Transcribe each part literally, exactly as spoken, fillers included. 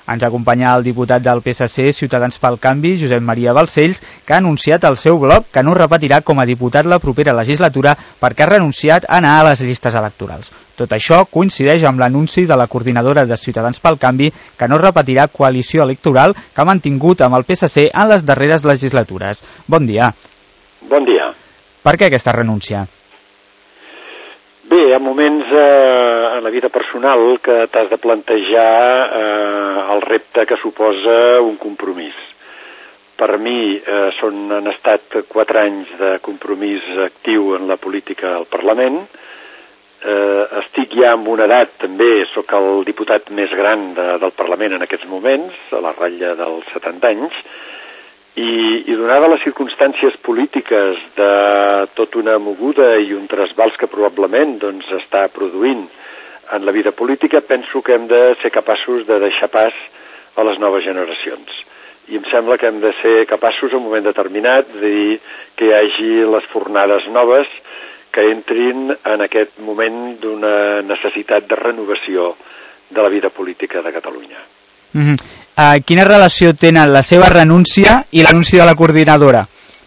Ens acompanya el diputat del P S C, Ciutadans pel Canvi, Josep Maria Balcells, que ha anunciat al seu blog que no repetirà com a diputat la propera legislatura perquè ha renunciat a anar a les llistes electorals. Tot això coincideix amb l'anunci de la coordinadora de Ciutadans pel Canvi que no repetirà coalició electoral que ha mantingut amb el P S C en les darreres legislatures. Bon dia. Bon dia. Per què aquesta renúncia? Bé, hi ha moments eh, en la vida personal que t'has de plantejar eh, el repte que suposa un compromís. Per mi eh, són, han estat quatre anys de compromís actiu en la política al Parlament. Eh, estic ja en una edat, també, sóc el diputat més gran de, del Parlament en aquests moments, a la ratlla dels setanta anys, i, i donada les circumstàncies polítiques de tota una moguda i un trasbals que probablement doncs, està produint en la vida política, penso que hem de ser capaços de deixar pas a les noves generacions. I em sembla que hem de ser capaços en un moment determinat de dir que hi hagi les fornades noves que entrin en aquest moment d'una necessitat de renovació de la vida política de Catalunya. Mm-hmm. Uh, quina relació tenen la seva renúncia i l'anunci de la coordinadora?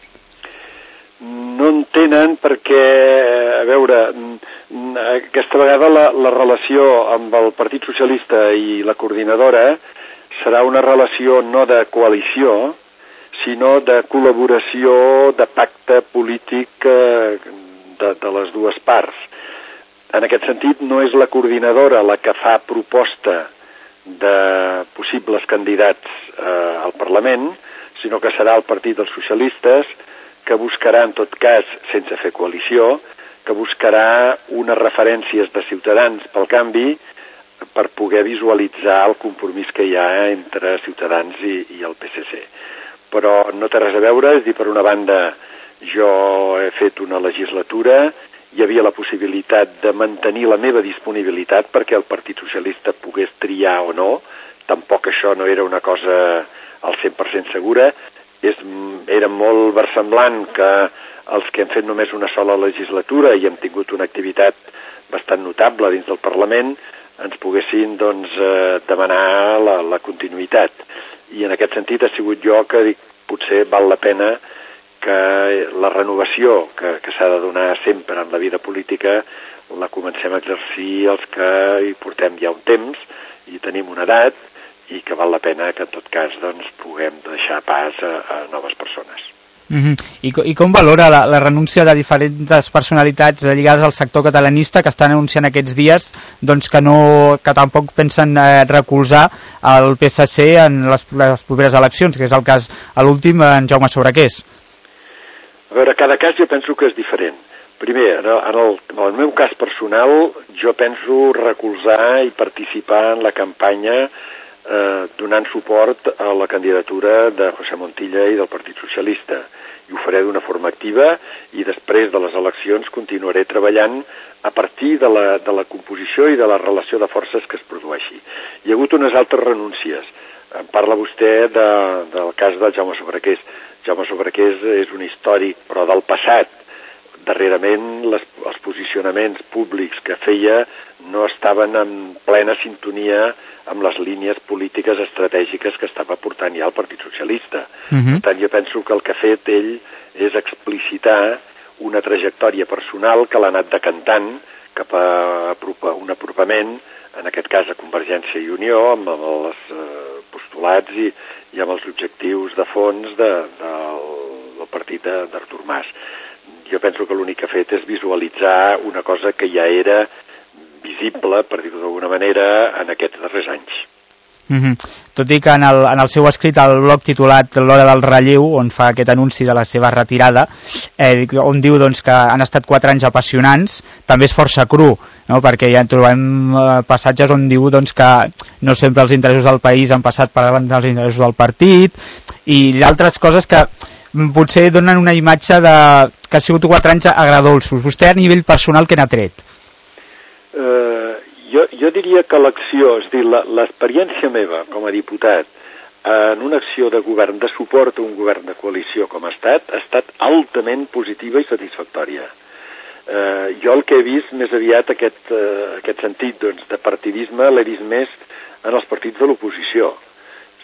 No en tenen perquè, a veure, aquesta vegada la, la relació amb el Partit Socialista i la coordinadora serà una relació no de coalició, sinó de col·laboració, de pacte polític eh, de, de les dues parts. En aquest sentit, no és la coordinadora la que fa proposta de possibles candidats eh, al Parlament, sinó que serà el Partit dels Socialistes que buscarà, en tot cas, sense fer coalició, que buscarà unes referències de Ciutadans pel Canvi per poder visualitzar el compromís que hi ha entre Ciutadans i, i el P S C. Però no té res a veure, és dir, per una banda, jo he fet una legislatura, hi havia la possibilitat de mantenir la meva disponibilitat perquè el Partit Socialista pogués triar o no, tampoc això no era una cosa al cent per cent segura, és, era molt versemblant que els que hem fet només una sola legislatura i hem tingut una activitat bastant notable dins del Parlament ens poguessin doncs, eh, demanar la, la continuïtat. I en aquest sentit ha sigut jo que dic, potser val la pena que la renovació que, que s'ha de donar sempre en la vida política la comencem a exercir els que hi portem ja un temps i tenim una edat i que val la pena que en tot cas doncs, puguem deixar pas a, a noves persones. Mm-hmm. I, I com valora la, la renúncia de diferents personalitats lligades al sector catalanista que estan anunciant aquests dies doncs, que, no, que tampoc pensen eh, recolzar el P S C en les, les properes eleccions, que és el cas a l'últim en Jaume Sobrequés? A veure, cada cas jo penso que és diferent. Primer, en el, en, el, en el meu cas personal, jo penso recolzar i participar en la campanya eh, donant suport a la candidatura de José Montilla i del Partit Socialista. I ho faré d'una forma activa i després de les eleccions continuaré treballant a partir de la, de la composició i de la relació de forces que es produeixi. Hi ha hagut unes altres renúncies. En parla vostè de, del cas del Jaume Sobrequés. Jaume Sobrequés és un històric, però del passat. Darrerament les, els posicionaments públics que feia no estaven en plena sintonia amb les línies polítiques estratègiques que estava portant ja el Partit Socialista. Uh-huh. Per tant, jo penso que el que ha fet ell és explicitar una trajectòria personal que l'ha anat decantant cap a un apropament, en aquest cas a Convergència i Unió, amb els eh, postulats i, i amb els objectius de fons de, de, del partit d'Artur Mas. Jo penso que l'únic que ha fet és visualitzar una cosa que ja era visible, per dir-ho d'alguna manera, en aquests darrers anys. Mm-hmm. Tot i que en el, en el seu escrit al blog titulat L'Hora del Relleu, on fa aquest anunci de la seva retirada, eh, on diu doncs, que han estat quatre anys apassionants, també és força cru, no? Perquè ja trobem eh, passatges on diu doncs, que no sempre els interessos del país han passat per davant dels interessos del partit, i altres coses que potser donen una imatge de que ha sigut quatre anys agradolços. Vostè a nivell personal què n'ha tret? Uh, jo, jo diria que l'acció, és a dir, l'experiència meva com a diputat en una acció de govern, de suport a un govern de coalició com ha estat, ha estat altament positiva i satisfactòria. Uh, jo el que he vist més aviat aquest, uh, aquest sentit doncs, de partidisme l'he vist més en els partits de l'oposició.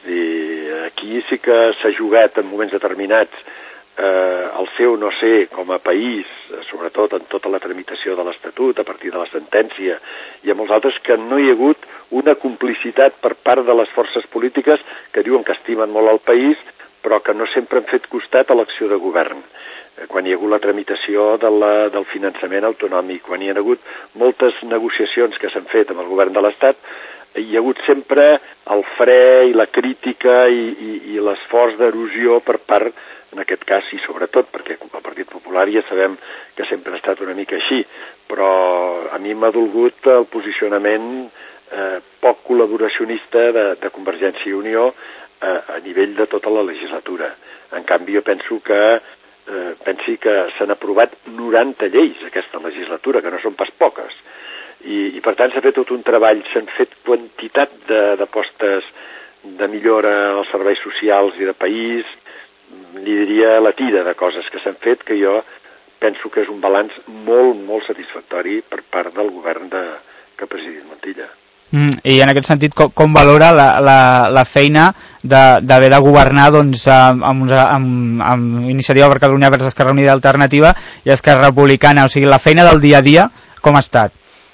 dir, aquí sí que s'ha jugat en moments determinats eh, el seu no sé com a país, sobretot en tota la tramitació de l'Estatut, a partir de la sentència, i a molts altres que no hi ha hagut una complicitat per part de les forces polítiques que diuen que estimen molt el país, però que no sempre han fet costat a l'acció de govern. Quan hi ha hagut la tramitació de la, del finançament autonòmic, quan hi ha hagut moltes negociacions que s'han fet amb el govern de l'Estat, hi ha hagut sempre el fre i la crítica i, i, i l'esforç d'erosió per part, en aquest cas, i sobretot, perquè el Partit Popular ja sabem que sempre ha estat una mica així, però a mi m'ha dolgut el posicionament eh, poc col·laboracionista de, de Convergència i Unió eh, a nivell de tota la legislatura. En canvi, jo penso que eh, pensi que s'han aprovat noranta lleis aquesta legislatura, que no són pas poques. I, i per tant s'ha fet tot un treball, s'han fet quantitat d'apostes de, de millora als serveis socials i de país, li diria la tira de coses que s'han fet, que jo penso que és un balanç molt, molt satisfactori per part del govern de, que ha presidit Montilla. Mm, I en aquest sentit, com, com valora la, la, la feina d'haver de, de governar doncs, amb, amb, amb, amb Iniciativa per Catalunya versus Esquerra Unida Alternativa i Esquerra Republicana? O sigui, la feina del dia a dia, com ha estat?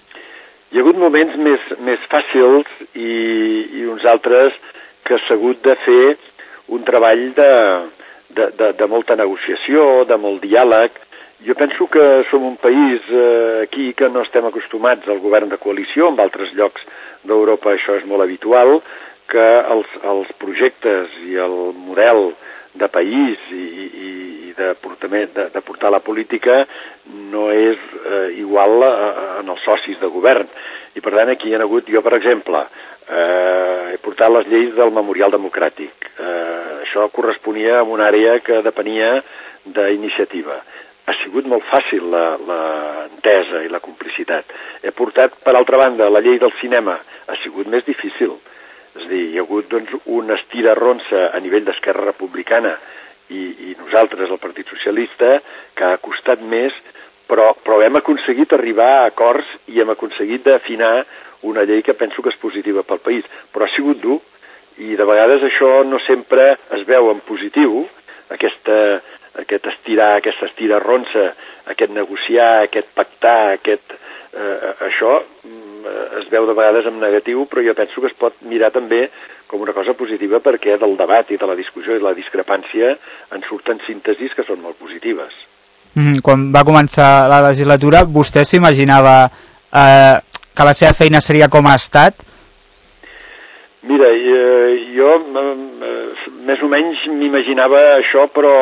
Hi ha hagut moments més, més fàcils i, i uns altres que s'ha hagut de fer un treball de, de, de, de molta negociació, de molt diàleg. Jo penso que som un país eh, aquí que no estem acostumats al govern de coalició, en altres llocs d'Europa això és molt habitual, que els, els projectes i el model de país i, i, i de, de, de portar la política no és eh, igual a, a, en els socis de govern. I per tant aquí hi ha hagut, jo per exemple, eh, he portat les lleis del Memorial Democràtic. Eh, això corresponia a una àrea que depenia d'Iniciativa. Ha sigut molt fàcil l'entesa i la complicitat. He portat, per altra banda, la llei del cinema. Ha sigut més difícil. És a dir, hi ha hagut doncs, una estira-ronça a nivell d'Esquerra Republicana i, i nosaltres, el Partit Socialista, que ha costat més, però, però hem aconseguit arribar a acords i hem aconseguit d'afinar una llei que penso que és positiva pel país. Però ha sigut dur i de vegades això no sempre es veu en positiu, aquesta, aquest estirar, aquesta estira-ronça, aquest negociar, aquest pactar, aquest, eh, això es veu de vegades en negatiu, però jo penso que es pot mirar també com una cosa positiva perquè del debat i de la discussió i de la discrepància en surten síntesis que són molt positives. Mm, quan va començar la legislatura, vostè s'imaginava eh, que la seva feina seria com ha estat? Mira, jo eh, més o menys m'imaginava això, però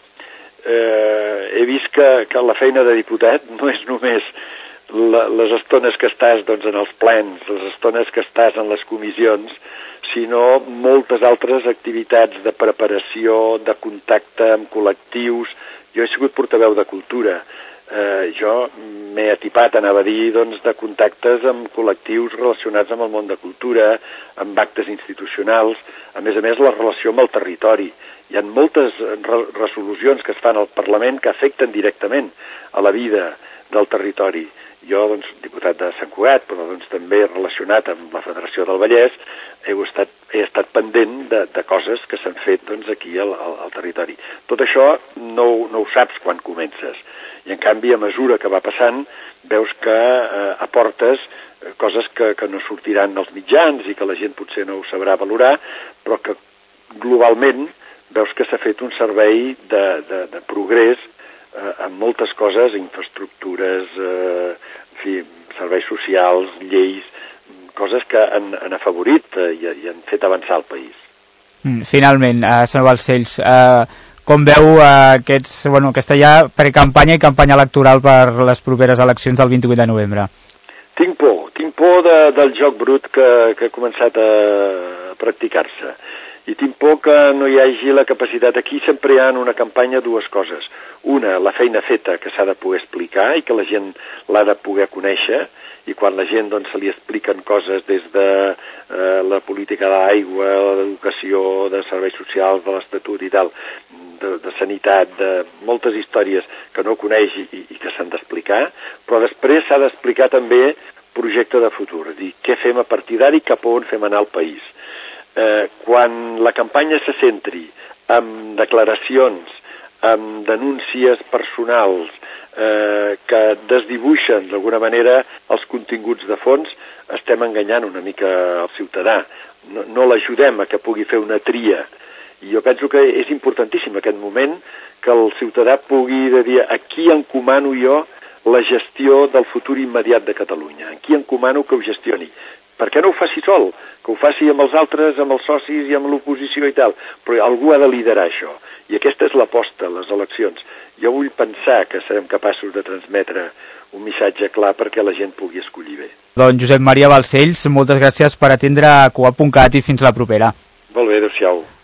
eh, he vist que, que la feina de diputat no és només La, les estones que estàs doncs, en els plens, les estones que estàs en les comissions, sinó moltes altres activitats de preparació, de contacte amb col·lectius. Jo he sigut portaveu de cultura. Eh, jo m'he atipat, anava a dir, doncs, de contactes amb col·lectius relacionats amb el món de cultura, amb actes institucionals, a més a més la relació amb el territori. Hi ha moltes re resolucions que es fan al Parlament que afecten directament a la vida del territori. Jo, doncs, diputat de Sant Cugat, però doncs, també relacionat amb la Federació del Vallès, he estat, he estat pendent de, de coses que s'han fet doncs, aquí al, al, al territori. Tot això no, no ho saps quan comences. I en canvi, a mesura que va passant, veus que eh, aportes coses que, que no sortiran als mitjans i que la gent potser no ho sabrà valorar, però que globalment veus que s'ha fet un servei de, de, de progrés eh, en moltes coses, infraestructures, eh, en fi, serveis socials, lleis, coses que han, han afavorit eh, i, i han fet avançar el país. Mm, finalment, eh, senyor Balcells, eh, com veu eh, aquests, bueno, aquesta ja precampanya i campanya electoral per les properes eleccions del vint-i-vuit de novembre? Tinc por, tinc por de, del joc brut que, que ha començat a practicar-se. I tinc por que no hi hagi la capacitat. Aquí sempre hi ha en una campanya dues coses. Una, la feina feta que s'ha de poder explicar i que la gent l'ha de poder conèixer, i quan la gent doncs, se li expliquen coses des de eh, la política de l'aigua, l'educació, de serveis socials, de l'Estatut i tal, de, de sanitat, de moltes històries que no coneix i, i que s'han d'explicar, però després s'ha d'explicar també projecte de futur, és a dir, què fem a partir d'ara i cap a on fem anar el país. eh, quan la campanya se centri en declaracions, en denúncies personals, eh, que desdibuixen d'alguna manera els continguts de fons, estem enganyant una mica el ciutadà. No, no l'ajudem a que pugui fer una tria. I jo penso que és importantíssim aquest moment que el ciutadà pugui dir a qui encomano jo la gestió del futur immediat de Catalunya, a qui encomano que ho gestioni. Per què no ho faci sol? Que ho faci amb els altres, amb els socis i amb l'oposició i tal. Però algú ha de liderar això. I aquesta és l'aposta, les eleccions. Jo vull pensar que serem capaços de transmetre un missatge clar perquè la gent pugui escollir bé. Doncs Josep Maria Balcells, moltes gràcies per atendre a coop punt cat i fins la propera. Molt bé, adéu-siau.